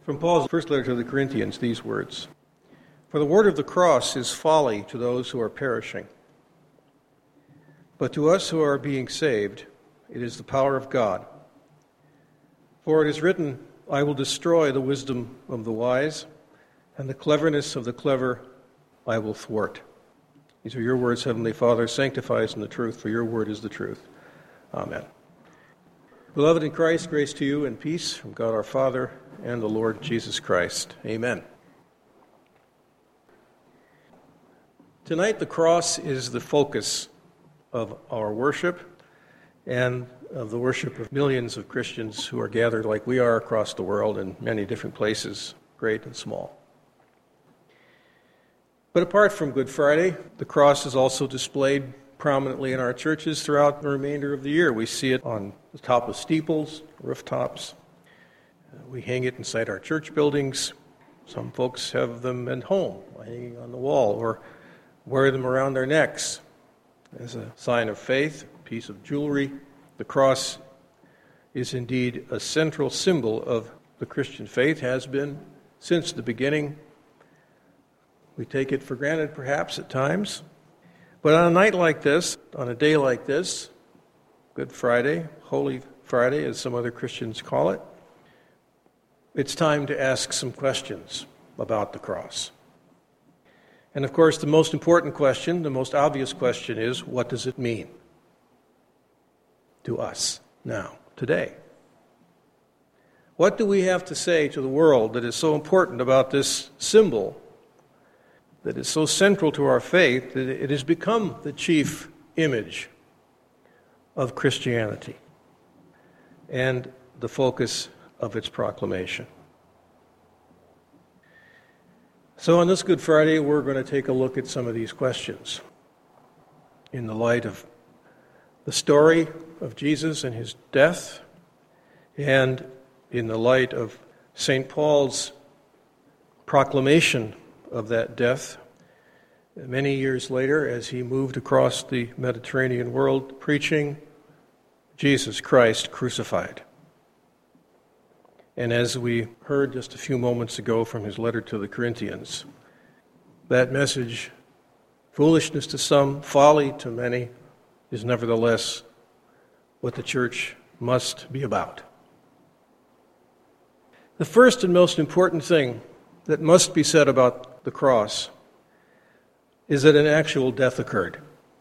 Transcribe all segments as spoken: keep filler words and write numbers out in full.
From Paul's first letter to the Corinthians, these words: "For the word of the cross is folly to those who are perishing. But to us who are being saved, it is the power of God. For it is written, I will destroy the wisdom of the wise, and the cleverness of the clever I will thwart." These are your words, Heavenly Father. Sanctify us in the truth, for your word is the truth. Amen. Beloved in Christ, grace to you and peace from God our Father and the Lord Jesus Christ. Amen. Tonight, the cross is the focus of our worship and of the worship of millions of Christians who are gathered like we are across the world in many different places, great and small. But apart from Good Friday, the cross is also displayed prominently in our churches throughout the remainder of the year. We see it on the top of steeples, rooftops. We hang it inside our church buildings. Some folks have them at home, hanging on the wall, or wear them around their necks as a sign of faith, a piece of jewelry. The cross is indeed a central symbol of the Christian faith, has been since the beginning. We take it for granted, perhaps, at times. But on a night like this, on a day like this, Good Friday, Holy Friday, as some other Christians call it, it's time to ask some questions about the cross. And of course, the most important question, the most obvious question is, what does it mean to us now, today? What do we have to say to the world that is so important about this symbol, that is so central to our faith, that it has become the chief image of Christianity and the focus of its proclamation? So on this Good Friday, we're going to take a look at some of these questions in the light of the story of Jesus and his death, and in the light of Saint Paul's proclamation of that death many years later as he moved across the Mediterranean world preaching Jesus Christ crucified. And as we heard just a few moments ago from his letter to the Corinthians, that message, foolishness to some, folly to many, is nevertheless what the church must be about. The first and most important thing that must be said about the cross is that an actual death occurred.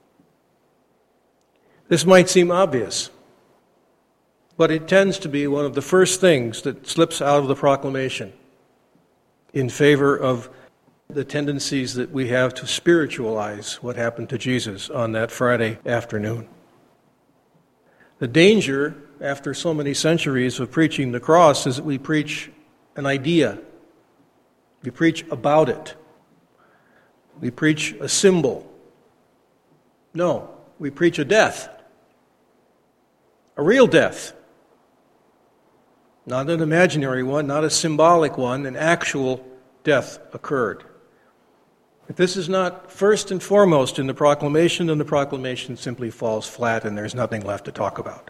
This might seem obvious, but it tends to be one of the first things that slips out of the proclamation in favor of the tendencies that we have to spiritualize what happened to Jesus on that Friday afternoon. The danger, after so many centuries of preaching the cross, is that we preach an idea. We preach about it. We preach a symbol. No, we preach a death. A real death. Not an imaginary one, not a symbolic one, an actual death occurred. If this is not first and foremost in the proclamation, then the proclamation simply falls flat and there's nothing left to talk about.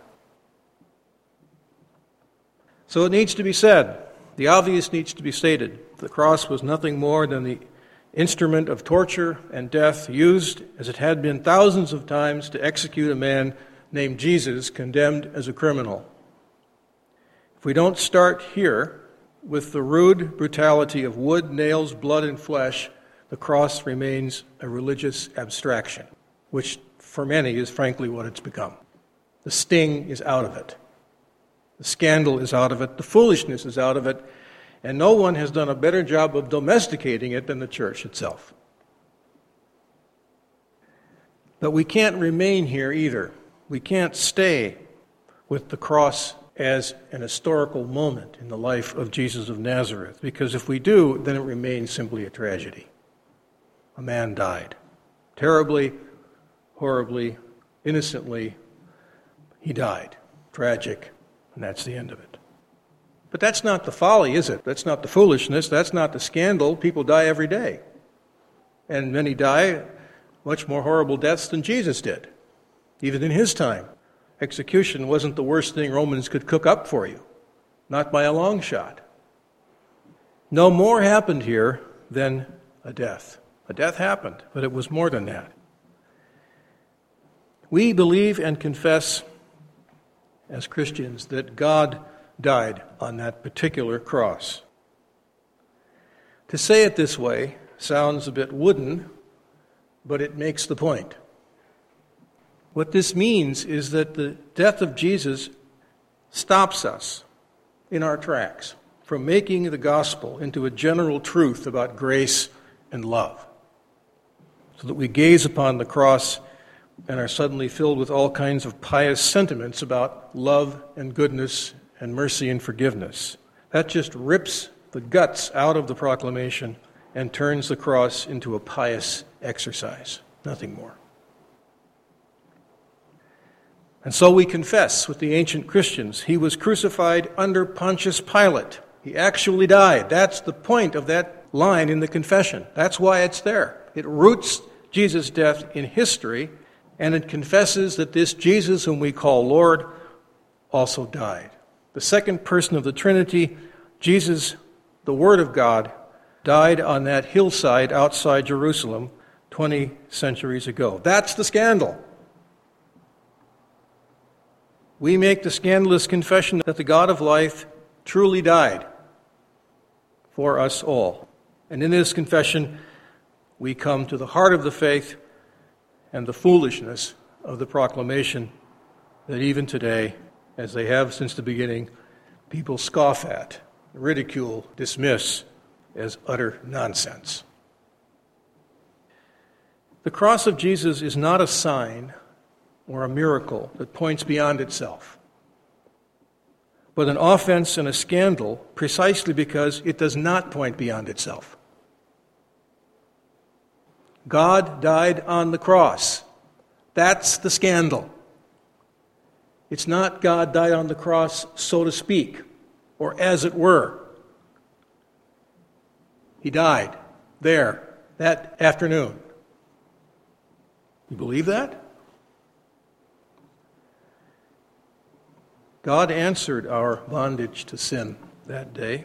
So it needs to be said. The obvious needs to be stated. The cross was nothing more than the instrument of torture and death used, as it had been thousands of times, to execute a man named Jesus, condemned as a criminal. If we don't start here with the rude brutality of wood, nails, blood, and flesh, the cross remains a religious abstraction, which for many is frankly what it's become. The sting is out of it. The scandal is out of it. The foolishness is out of it. And no one has done a better job of domesticating it than the church itself. But we can't remain here either. We can't stay with the cross as an historical moment in the life of Jesus of Nazareth, because if we do, then it remains simply a tragedy. A man died. Terribly, horribly, innocently, he died. Tragic, and that's the end of it. But that's not the folly, is it? That's not the foolishness. That's not the scandal. People die every day. And many die much more horrible deaths than Jesus did, even in his time. Execution wasn't the worst thing Romans could cook up for you, not by a long shot. No more happened here than a death. A death happened, but it was more than that. We believe and confess as Christians that God died on that particular cross. To say it this way sounds a bit wooden, but it makes the point. What this means is that the death of Jesus stops us in our tracks from making the gospel into a general truth about grace and love, so that we gaze upon the cross and are suddenly filled with all kinds of pious sentiments about love and goodness and mercy and forgiveness. That just rips the guts out of the proclamation and turns the cross into a pious exercise, nothing more. And so we confess with the ancient Christians, he was crucified under Pontius Pilate. He actually died. That's the point of that line in the confession. That's why it's there. It roots Jesus' death in history, and it confesses that this Jesus whom we call Lord also died. The second person of the Trinity, Jesus, the Word of God, died on that hillside outside Jerusalem twenty centuries ago. That's the scandal. We make the scandalous confession that the God of life truly died for us all. And in this confession, we come to the heart of the faith and the foolishness of the proclamation that even today, as they have since the beginning, people scoff at, ridicule, dismiss as utter nonsense. The cross of Jesus is not a sign or a miracle that points beyond itself, but an offense and a scandal precisely because it does not point beyond itself. God died on the cross. That's the scandal. It's not God died on the cross, so to speak, or as it were. He died there that afternoon. You believe that? God answered our bondage to sin that day.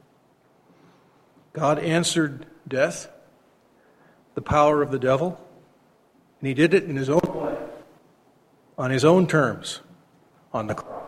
God answered death, the power of the devil, and he did it in his own way, on his own terms, on the cross.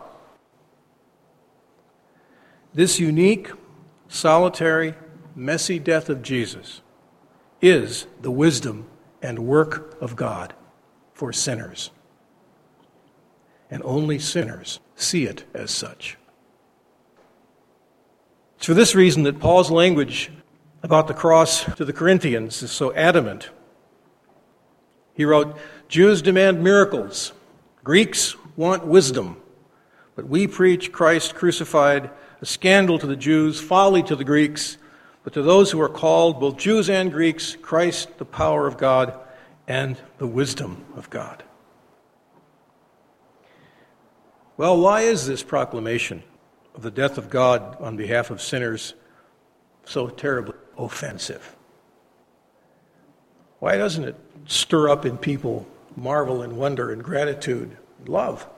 This unique, solitary, messy death of Jesus is the wisdom and work of God for sinners. And only sinners see it as such. It's for this reason that Paul's language about the cross to the Corinthians is so adamant. He wrote, Jews demand miracles, Greeks want wisdom, but we preach Christ crucified, a scandal to the Jews, folly to the Greeks, but to those who are called, both Jews and Greeks, Christ, the power of God and the wisdom of God. Well, why is this proclamation of the death of God on behalf of sinners so terribly offensive? Why doesn't it stir up in people marvel and wonder and gratitude and love?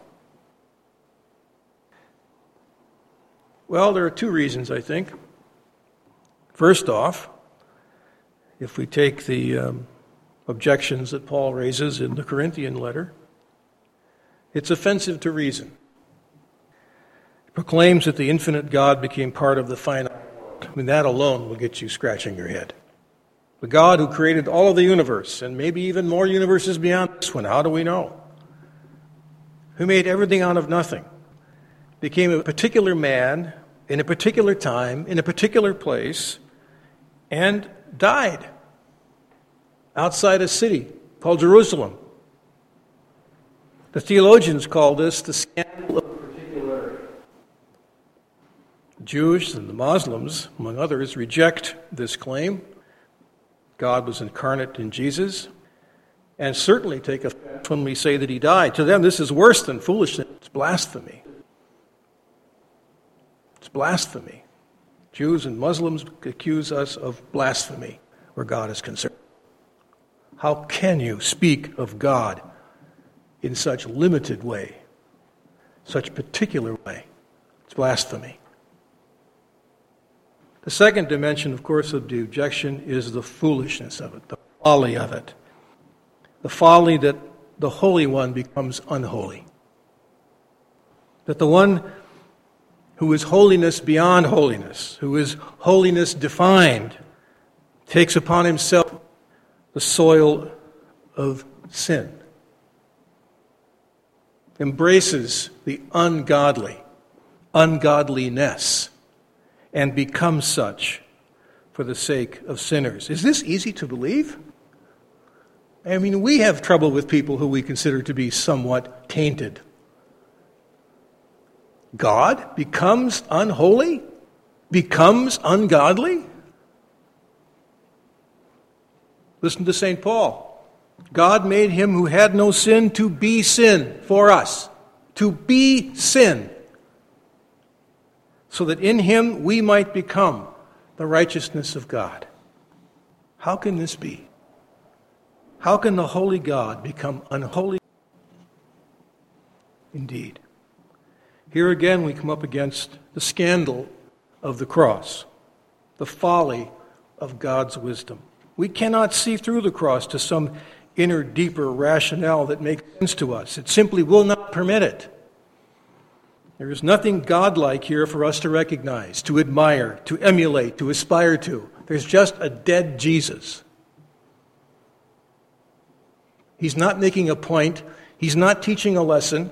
Well, there are two reasons, I think. First off, if we take the um, objections that Paul raises in the Corinthian letter, it's offensive to reason. It proclaims that the infinite God became part of the finite world. I mean, that alone will get you scratching your head. The God who created all of the universe, and maybe even more universes beyond this one, how do we know? Who made everything out of nothing, became a particular man in a particular time, in a particular place, and died outside a city called Jerusalem. The theologians call this the scandal of particularity. The Jews and the Muslims, among others, reject this claim. God was incarnate in Jesus, and certainly take offense when we say that he died. To them, this is worse than foolishness. It's blasphemy. It's blasphemy. Jews and Muslims accuse us of blasphemy where God is concerned. How can you speak of God in such limited way, such particular way? It's blasphemy. The second dimension, of course, of the objection is the foolishness of it, the folly of it. The folly that the Holy One becomes unholy. That the one who is holiness beyond holiness, who is holiness defined, takes upon himself the soil of sin, embraces the ungodly, ungodliness, and becomes such for the sake of sinners. Is this easy to believe? I mean, we have trouble with people who we consider to be somewhat tainted. God becomes unholy? Becomes ungodly? Listen to Saint Paul. God made him who had no sin to be sin for us. To be sin. So that in him we might become the righteousness of God. How can this be? How can the holy God become unholy? Indeed. Here again we come up against the scandal of the cross, the folly of God's wisdom. We cannot see through the cross to some inner, deeper rationale that makes sense to us. It simply will not permit it. There is nothing godlike here for us to recognize, to admire, to emulate, to aspire to. There's just a dead Jesus. He's not making a point. He's not teaching a lesson.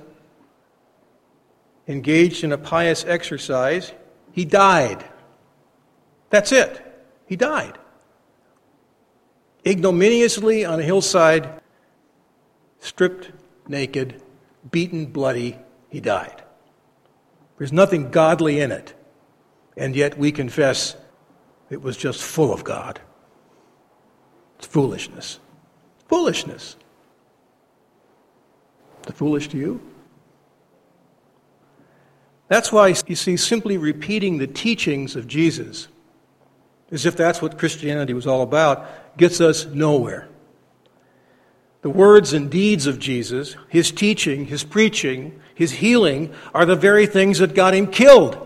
Engaged in a pious exercise. He died. That's it. He died. Ignominiously on a hillside, stripped naked, beaten bloody, he died. There's nothing godly in it. And yet we confess it was just full of God. It's foolishness. Foolishness. Is it foolish to you? That's why, you see, simply repeating the teachings of Jesus, as if that's what Christianity was all about, gets us nowhere. The words and deeds of Jesus, his teaching, his preaching, his healing, are the very things that got him killed.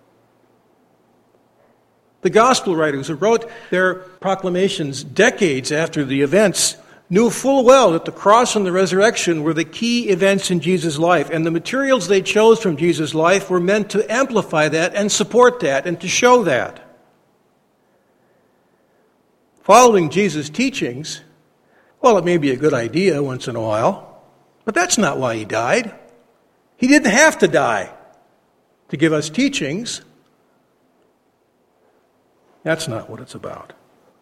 The gospel writers who wrote their proclamations decades after the events knew full well that the cross and the resurrection were the key events in Jesus' life, and the materials they chose from Jesus' life were meant to amplify that and support that and to show that. Following Jesus' teachings, well, it may be a good idea once in a while, but that's not why he died. He didn't have to die to give us teachings. That's not what it's about.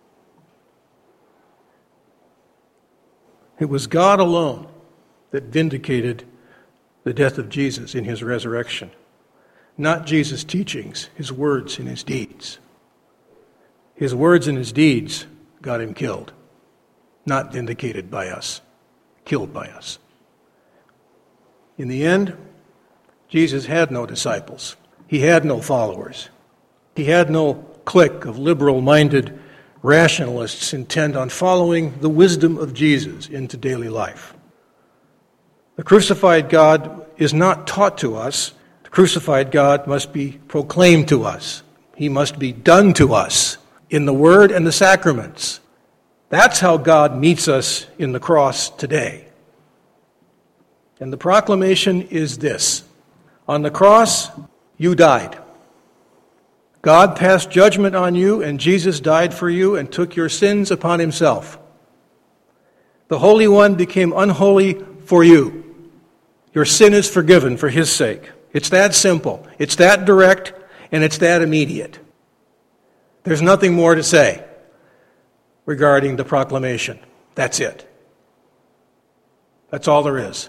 It was God alone that vindicated the death of Jesus in his resurrection, not Jesus' teachings, his words and his deeds. His words and his deeds got him killed, not vindicated by us, killed by us. In the end, Jesus had no disciples. He had no followers. He had no clique of liberal-minded rationalists intent on following the wisdom of Jesus into daily life. The crucified God is not taught to us. The crucified God must be proclaimed to us. He must be done to us in the Word and the sacraments. That's how God meets us in the cross today. And the proclamation is this: on the cross, you died. God passed judgment on you, and Jesus died for you and took your sins upon himself. The Holy One became unholy for you. Your sin is forgiven for his sake. It's that simple. It's that direct, and it's that immediate. There's nothing more to say regarding the proclamation. That's it. That's all there is.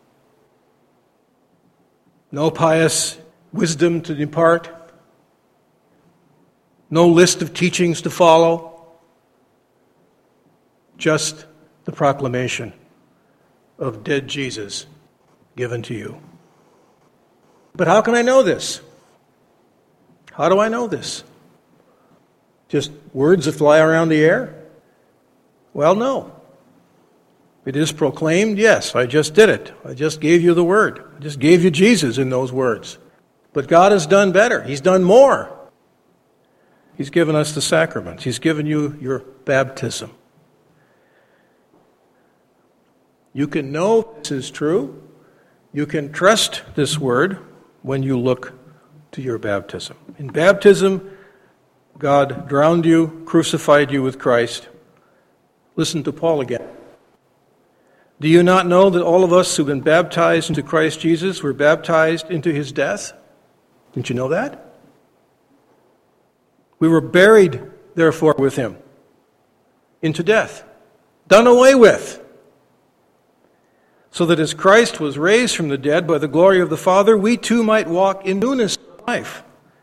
No pious wisdom to depart. No list of teachings to follow. Just the proclamation of dead Jesus given to you. But how can I know this? How do I know this? Just words that fly around the air? Well, no. It is proclaimed, yes, I just did it. I just gave you the word. I just gave you Jesus in those words. But God has done better. He's done more. He's given us the sacraments. He's given you your baptism. You can know this is true. You can trust this word when you look to your baptism. In baptism, God drowned you, crucified you with Christ. Listen to Paul again. Do you not know that all of us who've been baptized into Christ Jesus were baptized into his death? Didn't you know that? We were buried, therefore, with him into death, done away with, so that as Christ was raised from the dead by the glory of the Father, we too might walk in newness of life.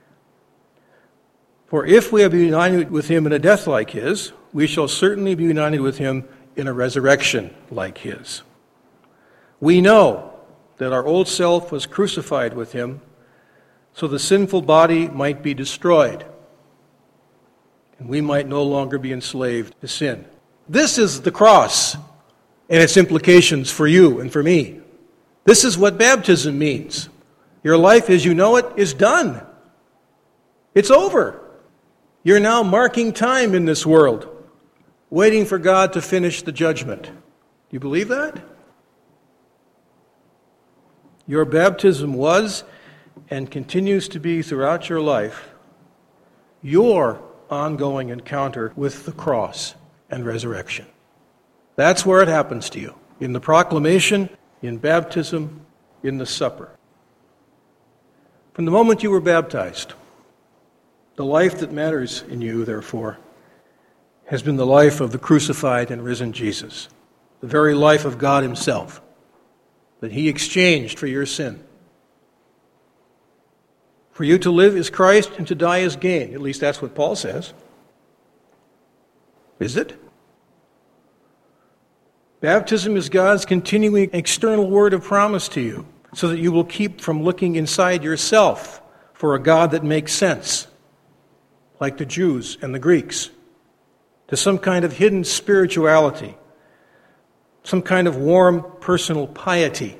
For if we have been united with him in a death like his, we shall certainly be united with him in a resurrection like his. We know that our old self was crucified with him, so the sinful body might be destroyed, and we might no longer be enslaved to sin. This is the cross and its implications for you and for me. This is what baptism means. Your life as you know it is done. It's over. You're now marking time in this world, waiting for God to finish the judgment. Do you believe that? Your baptism was and continues to be throughout your life your ongoing encounter with the cross and resurrection. That's where it happens to you, in the proclamation, in baptism, in the supper. From the moment you were baptized, the life that matters in you, therefore, has been the life of the crucified and risen Jesus, the very life of God himself, that he exchanged for your sin. For you to live is Christ and to die is gain. At least that's what Paul says. Is it? Baptism is God's continuing external word of promise to you, so that you will keep from looking inside yourself for a God that makes sense, like the Jews and the Greeks, to some kind of hidden spirituality, some kind of warm personal piety.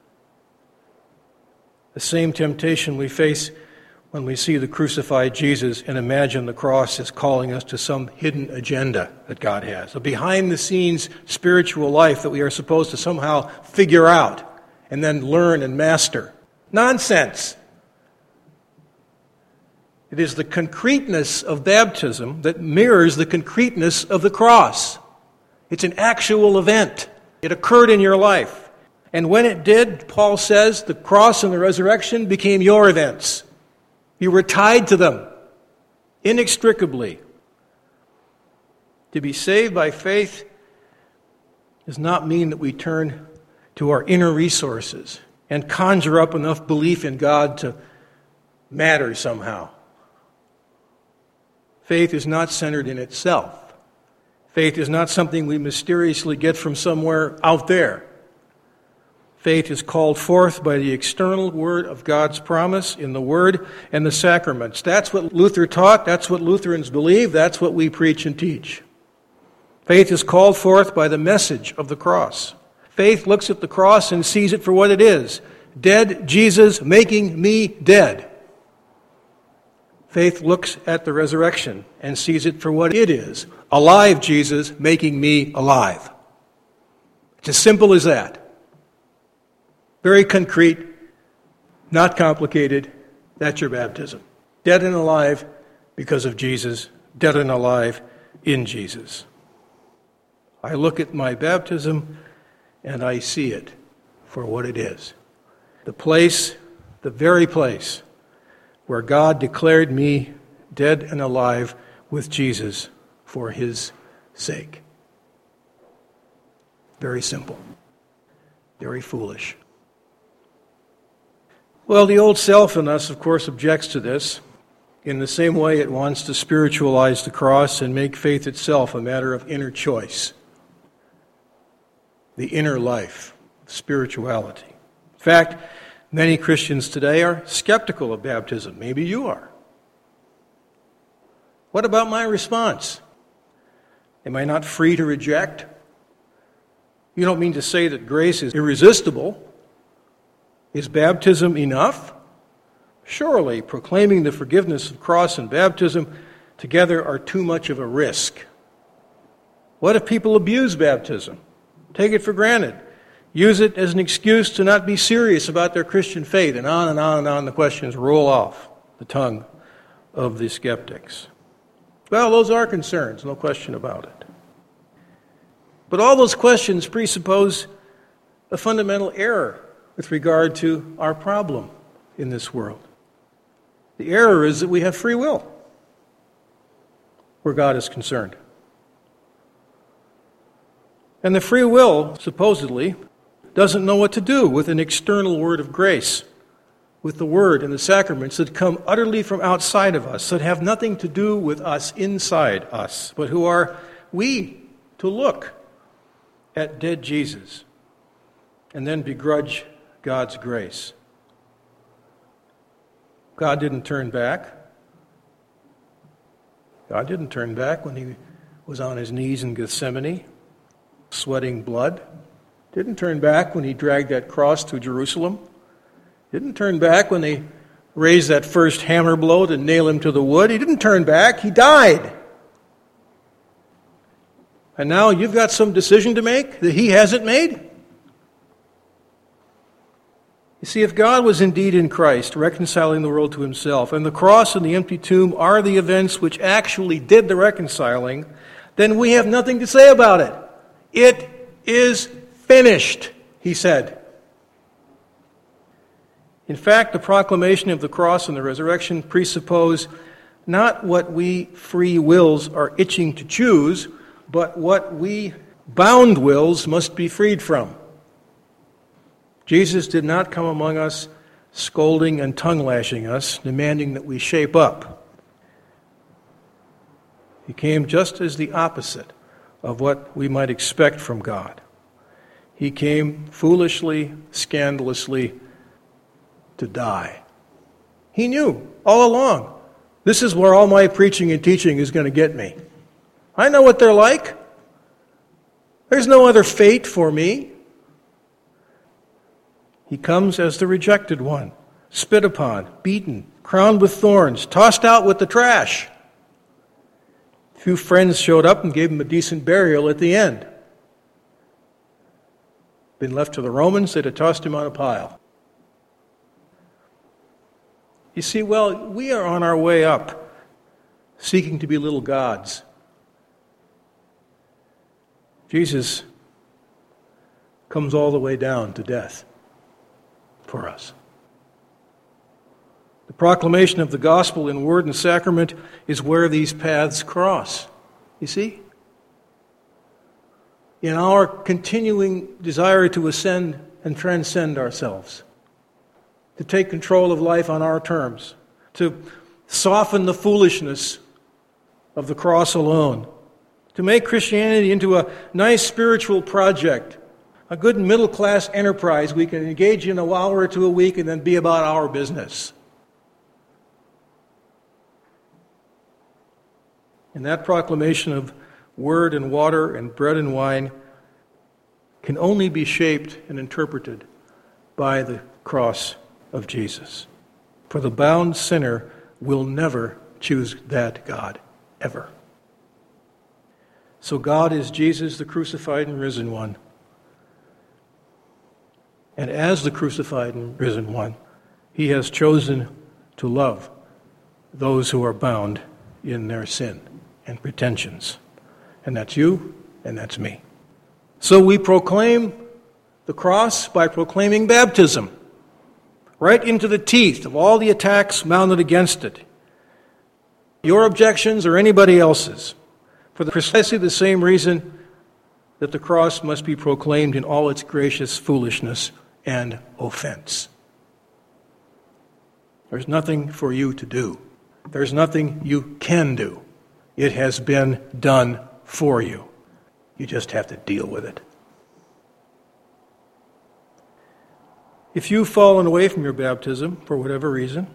The same temptation we face when we see the crucified Jesus and imagine the cross is calling us to some hidden agenda that God has, a behind-the-scenes spiritual life that we are supposed to somehow figure out and then learn and master. Nonsense! It is the concreteness of baptism that mirrors the concreteness of the cross. It's an actual event. It occurred in your life. And when it did, Paul says, the cross and the resurrection became your events. You were tied to them inextricably. To be saved by faith does not mean that we turn to our inner resources and conjure up enough belief in God to matter somehow. Faith is not centered in itself. Faith is not something we mysteriously get from somewhere out there. Faith is called forth by the external word of God's promise in the Word and the sacraments. That's what Luther taught. That's what Lutherans believe. That's what we preach and teach. Faith is called forth by the message of the cross. Faith looks at the cross and sees it for what it is. Dead Jesus making me dead. Faith looks at the resurrection and sees it for what it is. Alive Jesus making me alive. It's as simple as that. Very concrete, not complicated. That's your baptism. Dead and alive because of Jesus. Dead and alive in Jesus. I look at my baptism and I see it for what it is. The place, the very place where God declared me dead and alive with Jesus for his sake. Very simple. Very foolish. Well, the old self in us, of course, objects to this. In the same way, it wants to spiritualize the cross and make faith itself a matter of inner choice. The inner life, spirituality. In fact, many Christians today are skeptical of baptism. Maybe you are. What about my response? Am I not free to reject? You don't mean to say that grace is irresistible. Is baptism enough? Surely, proclaiming the forgiveness of cross and baptism together are too much of a risk. What if people abuse baptism? Take it for granted. Use it as an excuse to not be serious about their Christian faith, and on and on and on the questions roll off the tongue of the skeptics. Well, those are concerns, no question about it. But all those questions presuppose a fundamental error with regard to our problem in this world. The error is that we have free will where God is concerned. And the free will, supposedly, doesn't know what to do with an external word of grace, with the word and the sacraments that come utterly from outside of us, that have nothing to do with us inside us, but who are we to look at dead Jesus and then begrudge God's grace. God didn't turn back. God didn't turn back when he was on his knees in Gethsemane, sweating blood. Didn't turn back when he dragged that cross to Jerusalem. Didn't turn back when they raised that first hammer blow to nail him to the wood. He didn't turn back. He died. And now you've got some decision to make that he hasn't made? You see, if God was indeed in Christ, reconciling the world to himself, and the cross and the empty tomb are the events which actually did the reconciling, then we have nothing to say about it. It is finished, he said. In fact, the proclamation of the cross and the resurrection presuppose not what we free wills are itching to choose, but what we bound wills must be freed from. Jesus did not come among us scolding and tongue-lashing us, demanding that we shape up. He came just as the opposite of what we might expect from God. He came foolishly, scandalously, to die. He knew all along, this is where all my preaching and teaching is going to get me. I know what they're like. There's no other fate for me. He comes as the rejected one, spit upon, beaten, crowned with thorns, tossed out with the trash. A few friends showed up and gave him a decent burial at the end. Been left to the Romans, they'd have tossed him on a pile. You see, well, we are on our way up, seeking to be little gods. Jesus comes all the way down to death for us. The proclamation of the gospel in word and sacrament is where these paths cross. You see? In our continuing desire to ascend and transcend ourselves, to take control of life on our terms, to soften the foolishness of the cross alone, to make Christianity into a nice spiritual project, a good middle-class enterprise we can engage in a hour or two a week and then be about our business. And that proclamation of word and water and bread and wine can only be shaped and interpreted by the cross of Jesus. For the bound sinner will never choose that God, ever. So God is Jesus, the crucified and risen one. And as the crucified and risen one, he has chosen to love those who are bound in their sin and pretensions. And that's you, and that's me. So we proclaim the cross by proclaiming baptism, right into the teeth of all the attacks mounted against it. Your objections or anybody else's, for precisely the same reason that the cross must be proclaimed in all its gracious foolishness and offense. There's nothing for you to do. There's nothing you can do. It has been done for you. You just have to deal with it. If you've fallen away from your baptism for whatever reason,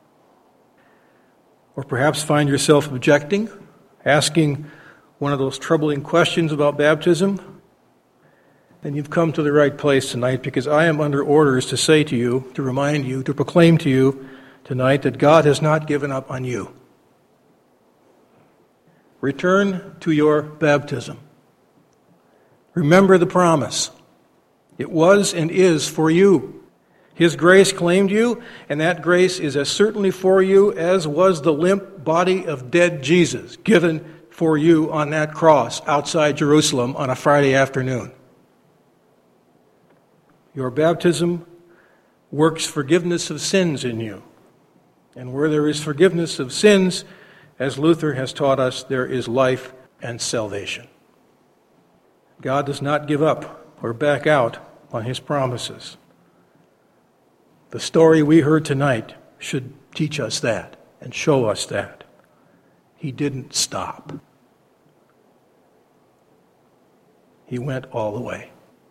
or perhaps find yourself objecting, asking one of those troubling questions about baptism, then you've come to the right place tonight, because I am under orders to say to you, to remind you, to proclaim to you tonight that God has not given up on you. return to your baptism. Remember the promise. It was and is for you. His grace claimed you, and that grace is as certainly for you as was the limp body of dead Jesus given for you on that cross outside Jerusalem on a Friday afternoon. Your baptism works forgiveness of sins in you. And where there is forgiveness of sins, as Luther has taught us, there is life and salvation. God does not give up or back out on his promises. The story we heard tonight should teach us that and show us that. He didn't stop. He went all the way.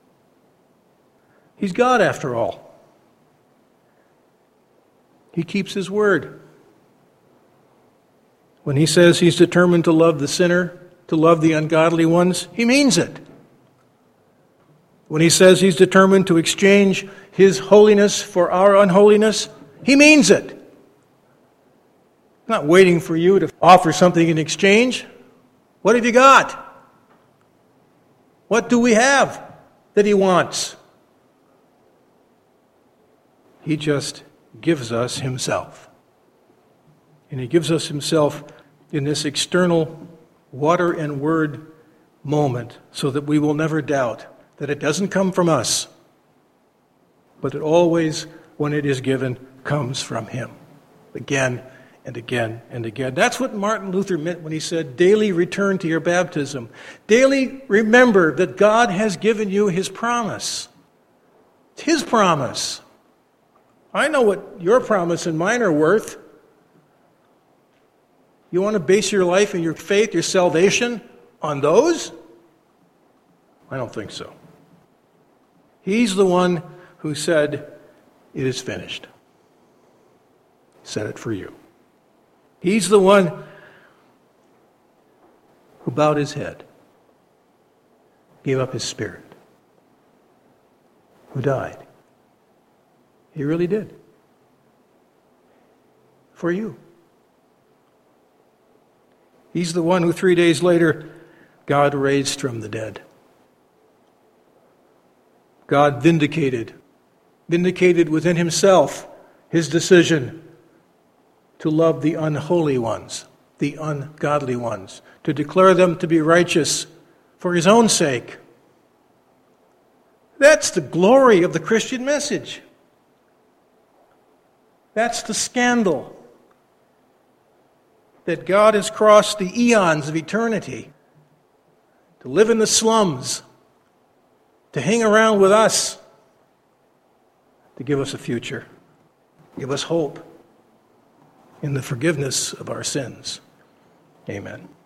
He's God after all. He keeps his word. When he says he's determined to love the sinner, to love the ungodly ones, he means it. When he says he's determined to exchange his holiness for our unholiness, he means it. He's not waiting for you to offer something in exchange. What have you got? What do we have that he wants? He just gives us himself. And he gives us himself in this external water and word moment so that we will never doubt that it doesn't come from us, but it always, when it is given, comes from him. Again and again and again. That's what Martin Luther meant when he said, daily return to your baptism. Daily remember that God has given you his promise. It's his promise. I know what your promise and mine are worth. You want to base your life and your faith, your salvation, on those? I don't think so. He's the one who said, it is finished. He said it for you. He's the one who bowed his head, gave up his spirit, who died. He really did. For you. He's the one who three days later God raised from the dead. God vindicated, vindicated within himself his decision to love the unholy ones, the ungodly ones, to declare them to be righteous for his own sake. That's the glory of the Christian message. That's the scandal. That God has crossed the eons of eternity to live in the slums, to hang around with us, to give us a future, give us hope in the forgiveness of our sins. Amen.